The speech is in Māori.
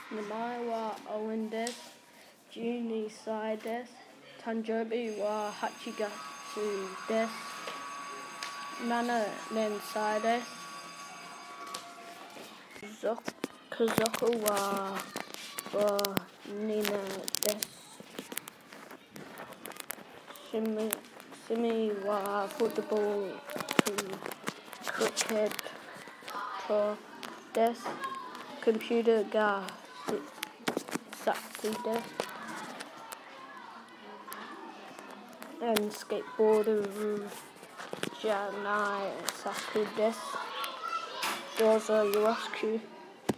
Namae wa Owen desu. Juni sai desu. Tanjobi wa Hachigatsu desu. 7年歳です。家族は2年です。趣味はフットボールとクリケットです。コンピューターが好きです。スケートボードじゃない好きです。どうぞよろしく。